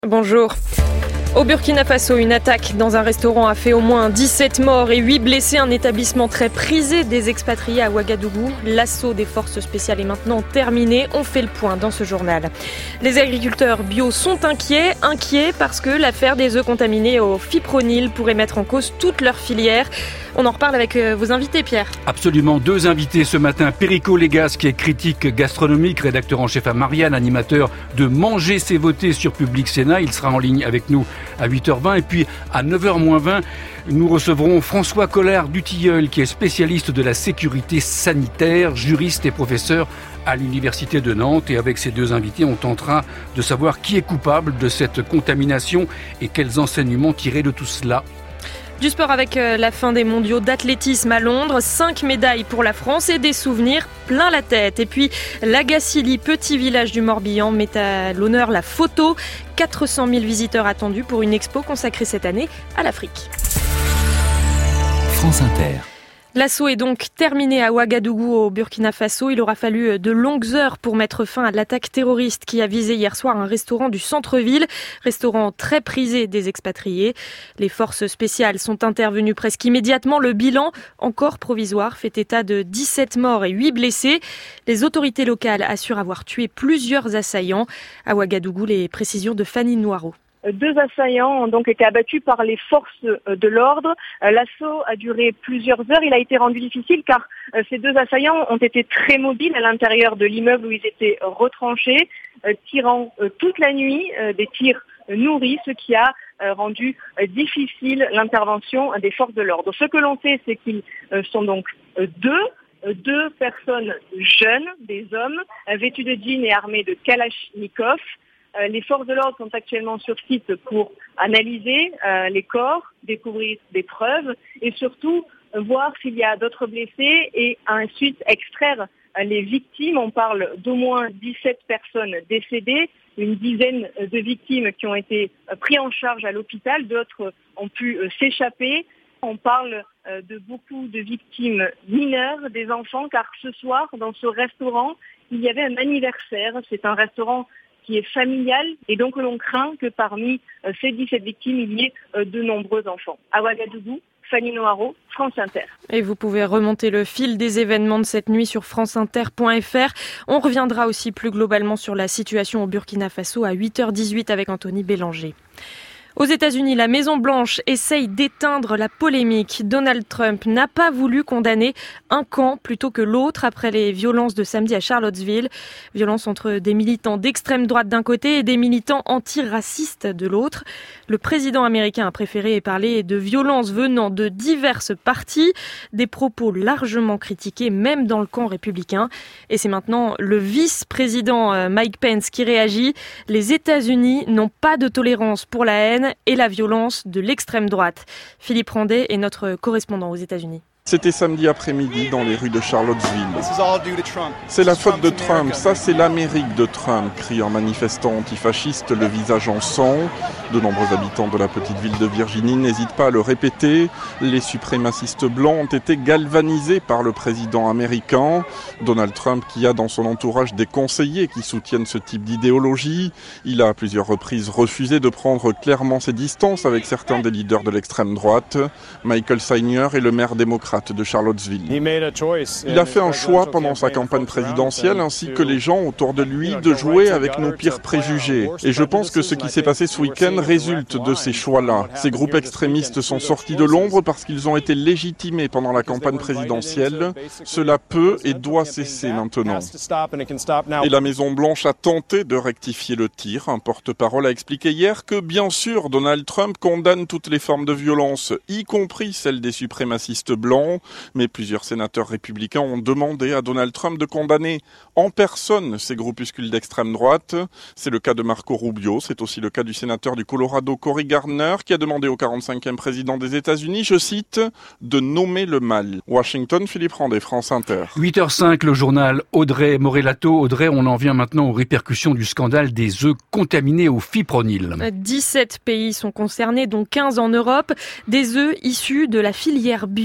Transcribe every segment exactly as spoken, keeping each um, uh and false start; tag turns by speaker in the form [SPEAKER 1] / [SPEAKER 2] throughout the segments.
[SPEAKER 1] Bonjour. Au Burkina Faso, une attaque dans un restaurant a fait au moins dix-sept morts et huit blessés. Un établissement très prisé des expatriés à Ouagadougou. L'assaut des forces spéciales est maintenant terminé. On fait le point dans ce journal. Les agriculteurs bio sont inquiets, inquiets parce que l'affaire des œufs contaminés au fipronil pourrait mettre en cause toute leur filière. On en reparle avec vos invités, Pierre.
[SPEAKER 2] Absolument, deux invités ce matin. Perico Légas, qui est critique gastronomique, rédacteur en chef à Marianne, animateur de Manger c'est voter sur Public Sénat. Il sera en ligne avec nous à huit heures vingt. Et puis à neuf heures moins vingt, nous recevrons François Collard du Tilleul, qui est spécialiste de la sécurité sanitaire, juriste et professeur à l'université de Nantes. Et avec ces deux invités, on tentera de savoir qui est coupable de cette contamination et quels enseignements tirer de tout cela.
[SPEAKER 1] Du sport avec la fin des mondiaux d'athlétisme à Londres, cinq médailles pour la France et des souvenirs plein la tête. Et puis Lagacilly, petit village du Morbihan, met à l'honneur la photo. quatre cent mille visiteurs attendus pour une expo consacrée cette année à l'Afrique.
[SPEAKER 3] France Inter.
[SPEAKER 1] L'assaut est donc terminé à Ouagadougou au Burkina Faso. Il aura fallu de longues heures pour mettre fin à l'attaque terroriste qui a visé hier soir un restaurant du centre-ville, restaurant très prisé des expatriés. Les forces spéciales sont intervenues presque immédiatement. Le bilan, encore provisoire, fait état de dix-sept morts et huit blessés. Les autorités locales assurent avoir tué plusieurs assaillants. À Ouagadougou, les précisions de Fanny Noireau.
[SPEAKER 4] Deux assaillants ont donc été abattus par les forces de l'ordre. L'assaut a duré plusieurs heures. Il a été rendu difficile car ces deux assaillants ont été très mobiles à l'intérieur de l'immeuble où ils étaient retranchés, tirant toute la nuit des tirs nourris, ce qui a rendu difficile l'intervention des forces de l'ordre. Ce que l'on sait, c'est qu'ils sont donc deux. Deux personnes jeunes, des hommes, vêtus de jeans et armés de kalachnikov. Les forces de l'ordre sont actuellement sur site pour analyser euh, les corps, découvrir des preuves et surtout euh, voir s'il y a d'autres blessés et ensuite extraire euh, les victimes. On parle d'au moins dix-sept personnes décédées, une dizaine de victimes qui ont été euh, prises en charge à l'hôpital, d'autres ont pu euh, s'échapper. On parle euh, de beaucoup de victimes mineures, des enfants, car ce soir, dans ce restaurant, il y avait un anniversaire. C'est un restaurant qui est familial et donc l'on craint que parmi euh, ces dix-sept victimes, il y ait euh, de nombreux enfants. À Ouagadougou, Fanny Noireau, France Inter.
[SPEAKER 1] Et vous pouvez remonter le fil des événements de cette nuit sur franceinter point f r. On reviendra aussi plus globalement sur la situation au Burkina Faso à huit heures dix-huit avec Anthony Bélanger. Aux États-Unis, la Maison-Blanche essaye d'éteindre la polémique. Donald Trump n'a pas voulu condamner un camp plutôt que l'autre après les violences de samedi à Charlottesville. Violences entre des militants d'extrême droite d'un côté et des militants antiracistes de l'autre. Le président américain a préféré parler de violences venant de diverses parties, des propos largement critiqués même dans le camp républicain. Et c'est maintenant le vice-président Mike Pence qui réagit. Les États-Unis n'ont pas de tolérance pour la haine et la violence de l'extrême droite. Philippe Randet est notre correspondant aux États-Unis.
[SPEAKER 5] C'était samedi après-midi dans les rues de Charlottesville. C'est la faute de Trump, ça c'est l'Amérique de Trump, crie un manifestant antifasciste, le visage en sang. De nombreux habitants de la petite ville de Virginie n'hésitent pas à le répéter. Les suprémacistes blancs ont été galvanisés par le président américain. Donald Trump, qui a dans son entourage des conseillers qui soutiennent ce type d'idéologie, il a à plusieurs reprises refusé de prendre clairement ses distances avec certains des leaders de l'extrême droite. Michael Steiner est le maire démocrate de Charlottesville. Il a fait un choix pendant sa campagne présidentielle ainsi que les gens autour de lui de jouer avec nos pires préjugés. Et je pense que ce qui s'est passé ce week-end résulte de ces choix-là. Ces groupes extrémistes sont sortis de l'ombre parce qu'ils ont été légitimés pendant la campagne présidentielle. Cela peut et doit cesser maintenant. Et la Maison-Blanche a tenté de rectifier le tir. Un porte-parole a expliqué hier que, bien sûr, Donald Trump condamne toutes les formes de violence, y compris celles des suprémacistes blancs. Mais plusieurs sénateurs républicains ont demandé à Donald Trump de condamner en personne ces groupuscules d'extrême droite. C'est le cas de Marco Rubio, c'est aussi le cas du sénateur du Colorado Cory Gardner qui a demandé au quarante-cinquième président des États-Unis, je cite, de nommer le mal. Washington, Philippe Randet, France Inter.
[SPEAKER 2] huit heures cinq, le journal Audrey Morellato. Audrey, on en vient maintenant aux répercussions du scandale des œufs contaminés au fipronil.
[SPEAKER 1] dix-sept pays sont concernés, dont quinze en Europe. Des œufs issus de la filière bio qui ont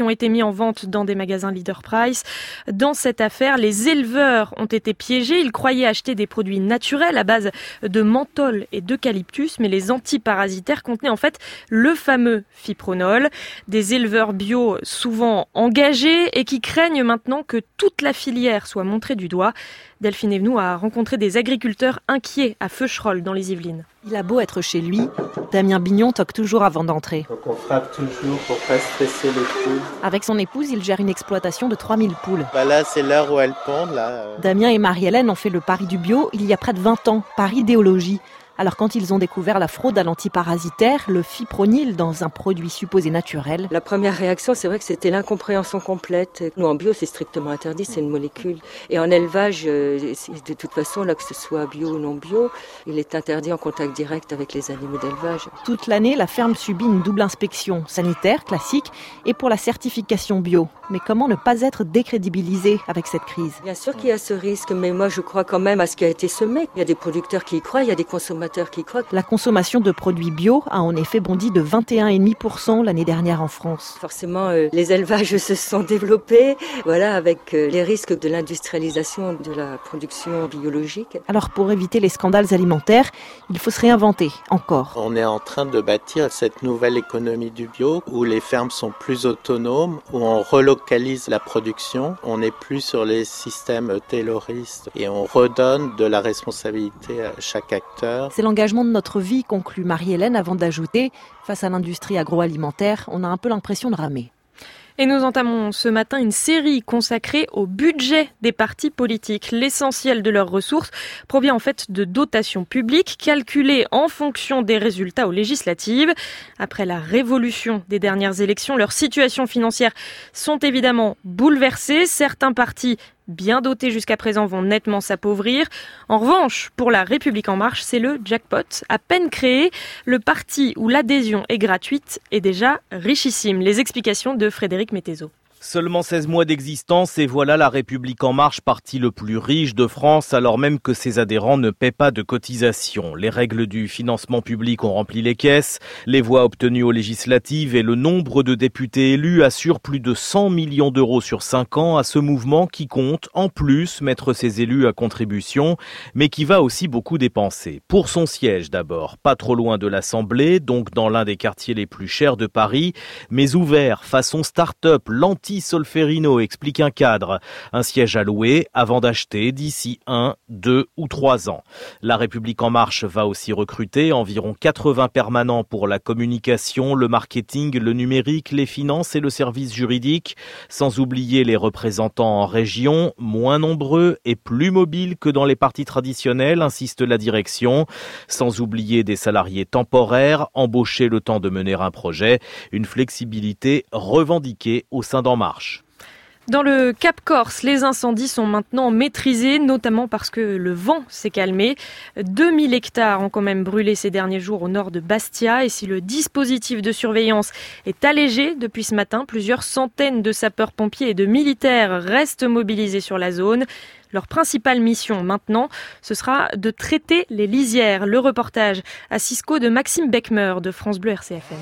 [SPEAKER 1] ont été mis en vente dans des magasins Leader Price. Dans cette affaire, les éleveurs ont été piégés. Ils croyaient acheter des produits naturels à base de menthol et d'eucalyptus, mais les antiparasitaires contenaient en fait le fameux fipronil. Des éleveurs bio souvent engagés et qui craignent maintenant que toute la filière soit montrée du doigt. Delphine Evenou a rencontré des agriculteurs inquiets à Feucherolles dans les Yvelines.
[SPEAKER 3] Il a beau être chez lui, Damien Bignon toque toujours avant d'entrer.
[SPEAKER 6] Donc on frappe toujours pour pas stresser les poules.
[SPEAKER 3] Avec son épouse, il gère une exploitation de trois mille poules.
[SPEAKER 6] Bah là, c'est l'heure où elles pondent. Là.
[SPEAKER 3] Damien et Marie-Hélène ont fait le pari du bio il y a près de vingt ans, par idéologie. Alors quand ils ont découvert la fraude à l'antiparasitaire, le fipronil dans un produit supposé naturel.
[SPEAKER 7] La première réaction, c'est vrai que c'était l'incompréhension complète. Nous, en bio, c'est strictement interdit, c'est une molécule. Et en élevage, de toute façon, là, que ce soit bio ou non bio, il est interdit en contact direct avec les animaux d'élevage.
[SPEAKER 3] Toute l'année, la ferme subit une double inspection, sanitaire, classique, et pour la certification bio. Mais comment ne pas être décrédibilisé avec cette crise ?
[SPEAKER 7] Bien sûr qu'il y a ce risque, mais moi, je crois quand même à ce qui a été semé. Il y a des producteurs qui y croient, il y a des consommateurs qui croient.
[SPEAKER 3] La consommation de produits bio a en effet bondi de vingt et un virgule cinq pour cent l'année dernière en France.
[SPEAKER 7] Forcément, euh, les élevages se sont développés, voilà, avec euh, les risques de l'industrialisation de la production biologique.
[SPEAKER 3] Alors pour éviter les scandales alimentaires, il faut se réinventer encore.
[SPEAKER 6] On est en train de bâtir cette nouvelle économie du bio où les fermes sont plus autonomes, où on relocalise la production, on n'est plus sur les systèmes tayloristes et on redonne de la responsabilité à chaque acteur.
[SPEAKER 3] C'est l'engagement de notre vie, conclut Marie-Hélène avant d'ajouter, face à l'industrie agroalimentaire, on a un peu l'impression de ramer.
[SPEAKER 1] Et nous entamons ce matin une série consacrée au budget des partis politiques. L'essentiel de leurs ressources provient en fait de dotations publiques calculées en fonction des résultats aux législatives. Après la révolution des dernières élections, leurs situations financières sont évidemment bouleversées. Certains partis bien dotés jusqu'à présent vont nettement s'appauvrir. En revanche, pour la République en marche, c'est le jackpot. À peine créé, le parti où l'adhésion est gratuite est déjà richissime. Les explications de Frédéric Mettezo.
[SPEAKER 8] Seulement seize mois d'existence et voilà la République en marche, parti le plus riche de France, alors même que ses adhérents ne paient pas de cotisations. Les règles du financement public ont rempli les caisses, les voix obtenues aux législatives et le nombre de députés élus assurent plus de cent millions d'euros sur cinq ans à ce mouvement qui compte, en plus, mettre ses élus à contribution, mais qui va aussi beaucoup dépenser. Pour son siège d'abord, pas trop loin de l'Assemblée, donc dans l'un des quartiers les plus chers de Paris, mais ouvert façon start-up, l'anti Solferino, explique un cadre. Un siège à louer avant d'acheter d'ici un, deux ou trois ans. La République en marche va aussi recruter environ quatre-vingts permanents pour la communication, le marketing, le numérique, les finances et le service juridique. Sans oublier les représentants en région, moins nombreux et plus mobiles que dans les partis traditionnels, insiste la direction. Sans oublier des salariés temporaires, embauchés le temps de mener un projet. Une flexibilité revendiquée au sein d'En Marche.
[SPEAKER 1] Dans le Cap Corse, les incendies sont maintenant maîtrisés, notamment parce que le vent s'est calmé. deux mille hectares ont quand même brûlé ces derniers jours au nord de Bastia. Et si le dispositif de surveillance est allégé depuis ce matin, plusieurs centaines de sapeurs-pompiers et de militaires restent mobilisés sur la zone. Leur principale mission maintenant, ce sera de traiter les lisières. Le reportage à Cisco de Maxime Beckmer de France Bleu R C F M.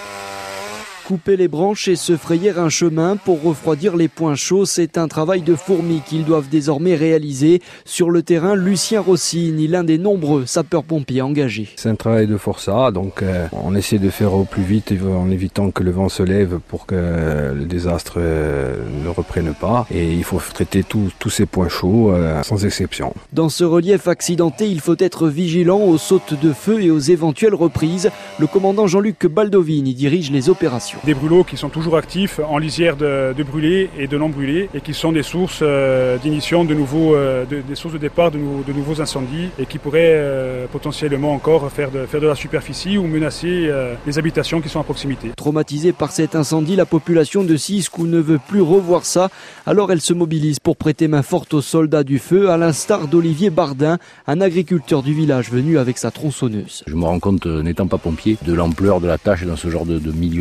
[SPEAKER 9] Couper les branches et se frayer un chemin pour refroidir les points chauds, c'est un travail de fourmi qu'ils doivent désormais réaliser. Sur le terrain, Lucien Rossini, l'un des nombreux sapeurs-pompiers engagés.
[SPEAKER 10] C'est un travail de forçat, donc euh, on essaie de faire au plus vite en évitant que le vent se lève pour que euh, le désastre euh, ne reprenne pas. Et il faut traiter tous ces points chauds euh, sans exception.
[SPEAKER 9] Dans ce relief accidenté, il faut être vigilant aux sautes de feu et aux éventuelles reprises. Le commandant Jean-Luc Baldovini dirige les opérations.
[SPEAKER 11] Des brûlots qui sont toujours actifs en lisière de, de brûlés et de non brûlés et qui sont des sources euh, d'initiation de nouveaux, euh, de, des sources de départ de, nou, de nouveaux incendies et qui pourraient euh, potentiellement encore faire de, faire de la superficie ou menacer euh, les habitations qui sont à proximité.
[SPEAKER 9] Traumatisée par cet incendie, la population de Cisco ne veut plus revoir ça, alors elle se mobilise pour prêter main forte aux soldats du feu, à l'instar d'Olivier Bardin, un agriculteur du village venu avec sa tronçonneuse.
[SPEAKER 10] Je me rends compte, n'étant pas pompier, de l'ampleur de la tâche dans ce genre de, de milieu-là. Et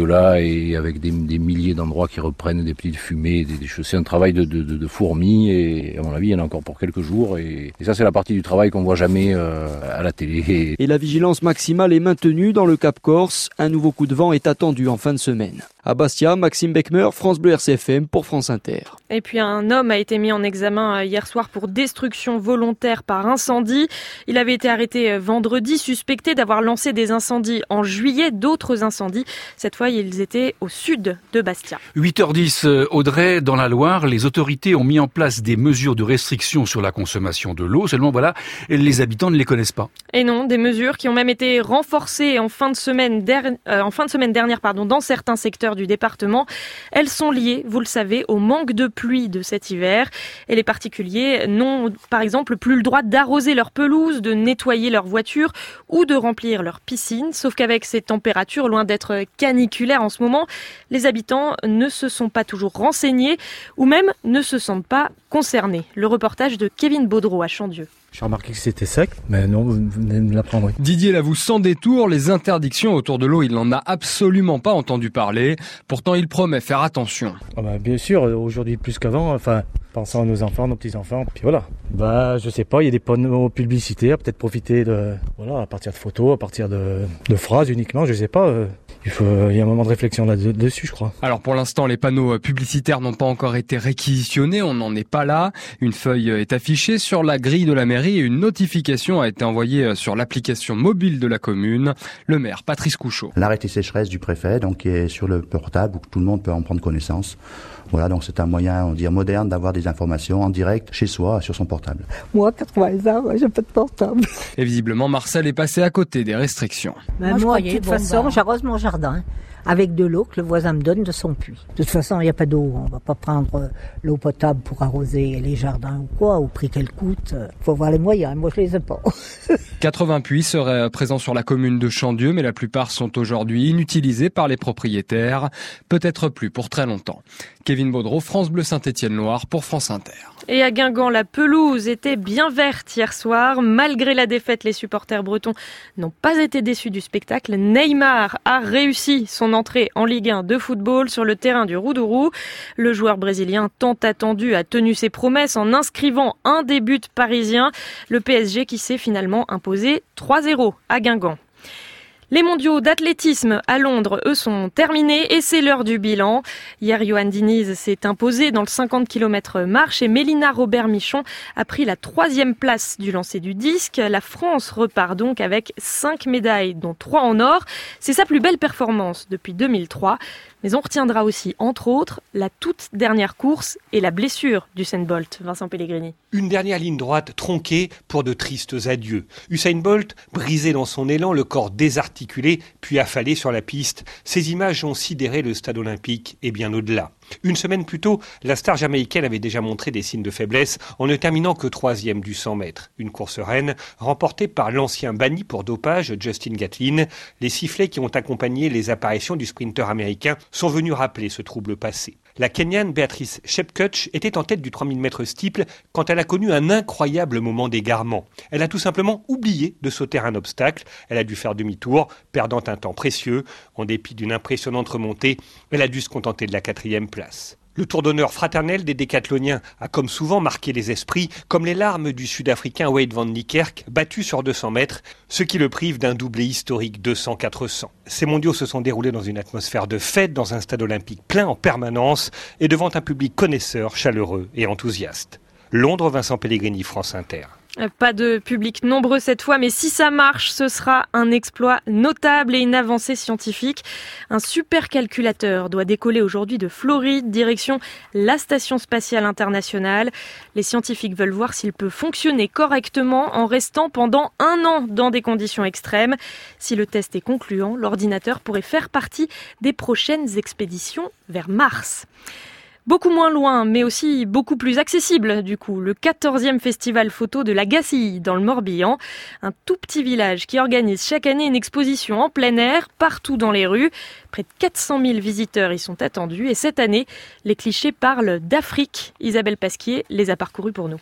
[SPEAKER 10] et avec des, des milliers d'endroits qui reprennent des petites fumées, des, des choses. C'est un travail de, de, de, de fourmi et à mon avis il y en a encore pour quelques jours et, et ça c'est la partie du travail qu'on voit jamais euh, à la télé.
[SPEAKER 9] Et la vigilance maximale est maintenue dans le Cap Corse. Un nouveau coup de vent est attendu en fin de semaine. À Bastia, Maxime Beckmer, France Bleu R C F M pour France Inter.
[SPEAKER 1] Et puis un homme a été mis en examen hier soir pour destruction volontaire par incendie. Il avait été arrêté vendredi, suspecté d'avoir lancé des incendies en juillet, d'autres incendies. Cette fois, ils étaient au sud de Bastia.
[SPEAKER 2] huit heures dix, Audrey, dans la Loire, les autorités ont mis en place des mesures de restriction sur la consommation de l'eau. Seulement, voilà, les habitants ne les connaissent pas.
[SPEAKER 1] Et non, des mesures qui ont même été renforcées en fin de semaine, der... euh, en fin de semaine dernière pardon, dans certains secteurs du département. Elles sont liées, vous le savez, au manque de pluie de cet hiver. Et les particuliers n'ont, par exemple, plus le droit d'arroser leur pelouse, de nettoyer leur voiture ou de remplir leur piscine. Sauf qu'avec ces températures, loin d'être caniculaires en ce moment, les habitants ne se sont pas toujours renseignés ou même ne se sentent pas concernés. Le reportage de Kevin Baudreau à Chandieu.
[SPEAKER 12] J'ai remarqué que c'était sec, mais non, vous venez de me l'apprendre.
[SPEAKER 13] Didier l'avoue sans détour, les interdictions autour de l'eau, il n'en a absolument pas entendu parler. Pourtant, il promet faire attention.
[SPEAKER 12] Ah bah, bien sûr, aujourd'hui plus qu'avant, enfin, pensant à nos enfants, nos petits-enfants, puis voilà. Bah, je sais pas, il y a des panneaux publicitaires, peut-être profiter de, voilà, à partir de photos, à partir de, de phrases uniquement, je sais pas. Euh, il faut, il y a un moment de réflexion là-dessus, je crois.
[SPEAKER 13] Alors pour l'instant, les panneaux publicitaires n'ont pas encore été réquisitionnés, on n'en est pas là. Une feuille est affichée sur la grille de la mairie et une notification a été envoyée sur l'application mobile de la commune. Le maire, Patrice Couchot.
[SPEAKER 14] L'arrêté sécheresse du préfet, donc qui est sur le portable où tout le monde peut en prendre connaissance. Voilà, donc c'est un moyen, on dit, moderne d'avoir des informations en direct chez soi, sur son portable.
[SPEAKER 15] Moi, quatre-vingts ans, j'ai pas de portable.
[SPEAKER 13] Et visiblement, Marcel est passé à côté des restrictions.
[SPEAKER 15] Ben moi, moi de toute bon, façon, bah... j'arrose mon jardin avec de l'eau que le voisin me donne de son puits. De toute façon, il n'y a pas d'eau. On va pas prendre l'eau potable pour arroser les jardins ou quoi, au prix qu'elle coûte. Faut voir les moyens. Moi, je les ai pas.
[SPEAKER 13] quatre-vingts puits seraient présents sur la commune de Chandieu, mais la plupart sont aujourd'hui inutilisés par les propriétaires. Peut-être plus pour très longtemps. Kevin Baudreau, France Bleu Saint-Étienne-Loire pour France Inter.
[SPEAKER 1] Et à Guingamp, la pelouse était bien verte hier soir. Malgré la défaite, les supporters bretons n'ont pas été déçus du spectacle. Neymar a réussi son entrée en Ligue un de football sur le terrain du Roudourou. Le joueur brésilien tant attendu a tenu ses promesses en inscrivant un des buts parisiens. Le P S G qui s'est finalement imposé trois zéro à Guingamp. Les mondiaux d'athlétisme à Londres, eux, sont terminés et c'est l'heure du bilan. Hier, Johan Diniz s'est imposé dans le cinquante kilomètres marche et Mélina Robert-Michon a pris la troisième place du lancer du disque. La France repart donc avec cinq médailles, dont trois en or. C'est sa plus belle performance depuis deux mille trois. Mais on retiendra aussi, entre autres, la toute dernière course et la blessure d'Usain Bolt. Vincent Pellegrini.
[SPEAKER 16] Une dernière ligne droite tronquée pour de tristes adieux. Usain Bolt, brisé dans son élan, le corps désarticulé, puis affalé sur la piste. Ces images ont sidéré le stade olympique et bien au-delà. Une semaine plus tôt, la star jamaïcaine avait déjà montré des signes de faiblesse en ne terminant que troisième du cent mètres. Une course reine remportée par l'ancien banni pour dopage Justin Gatlin. Les sifflets qui ont accompagné les apparitions du sprinter américain sont venus rappeler ce trouble passé. La Kenyane Beatrice Chepkutch était en tête du trois mille mètres steeple quand elle a connu un incroyable moment d'égarement. Elle a tout simplement oublié de sauter un obstacle. Elle a dû faire demi-tour, perdant un temps précieux. En dépit d'une impressionnante remontée, elle a dû se contenter de la quatrième place. Le tour d'honneur fraternel des décathloniens a comme souvent marqué les esprits, comme les larmes du Sud-Africain Wade van Niekerk, battu sur deux cents mètres, ce qui le prive d'un doublé historique deux cents quatre cents. Ces mondiaux se sont déroulés dans une atmosphère de fête, dans un stade olympique plein en permanence et devant un public connaisseur, chaleureux et enthousiaste. Londres, Vincent Pellegrini, France Inter.
[SPEAKER 1] Pas de public nombreux cette fois, mais si ça marche, ce sera un exploit notable et une avancée scientifique. Un supercalculateur doit décoller aujourd'hui de Floride, direction la Station spatiale internationale. Les scientifiques veulent voir s'il peut fonctionner correctement en restant pendant un an dans des conditions extrêmes. Si le test est concluant, l'ordinateur pourrait faire partie des prochaines expéditions vers Mars. Beaucoup moins loin, mais aussi beaucoup plus accessible, du coup, le quatorzième festival photo de la Gacilly, dans le Morbihan. Un tout petit village qui organise chaque année une exposition en plein air, partout dans les rues. Près de quatre cent mille visiteurs y sont attendus. Et cette année, les clichés parlent d'Afrique. Isabelle Pasquier les a parcourus pour nous.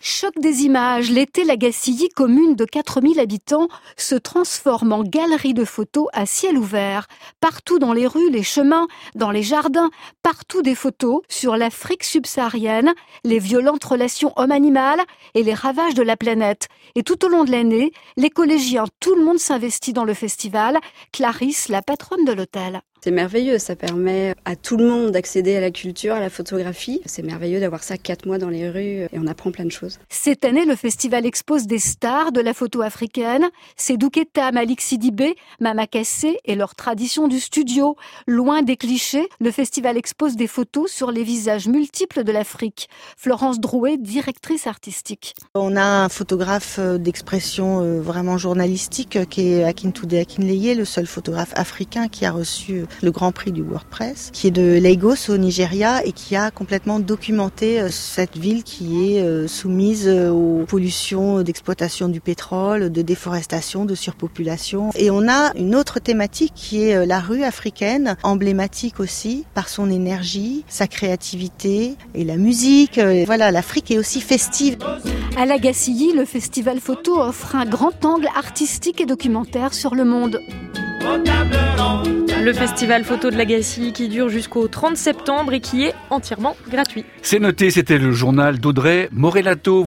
[SPEAKER 17] Choc des images, l'été, la Gacilly, commune de quatre mille habitants, se transforme en galerie de photos à ciel ouvert. Partout dans les rues, les chemins, dans les jardins, partout des photos sur l'Afrique subsaharienne, les violentes relations homme-animal et les ravages de la planète. Et tout au long de l'année, les collégiens, tout le monde s'investit dans le festival. Clarisse, la patronne de l'hôtel.
[SPEAKER 18] C'est merveilleux, ça permet à tout le monde d'accéder à la culture, à la photographie. C'est merveilleux d'avoir ça quatre mois dans les rues et on apprend plein de choses.
[SPEAKER 17] Cette année, le festival expose des stars de la photo africaine. Sédou Keita, Malik Sidibé, Mama Kassé et leur tradition du studio. Loin des clichés, le festival expose des photos sur les visages multiples de l'Afrique. Florence Drouet, directrice artistique.
[SPEAKER 19] On a un photographe d'expression vraiment journalistique qui est Akintude Akinleye, le seul photographe africain qui a reçu le Grand Prix du WordPress, qui est de Lagos au Nigeria et qui a complètement documenté cette ville qui est soumise aux pollutions d'exploitation du pétrole, de déforestation, de surpopulation. Et on a une autre thématique qui est la rue africaine, emblématique aussi par son énergie, sa créativité et la musique. Et voilà, l'Afrique est aussi festive.
[SPEAKER 17] À la Gacilly, le festival photo offre un grand angle artistique et documentaire sur le monde.
[SPEAKER 1] Le festival photo de la Gacilly qui dure jusqu'au trente septembre et qui est entièrement gratuit.
[SPEAKER 2] C'est noté, c'était le journal d'Audrey Morellato.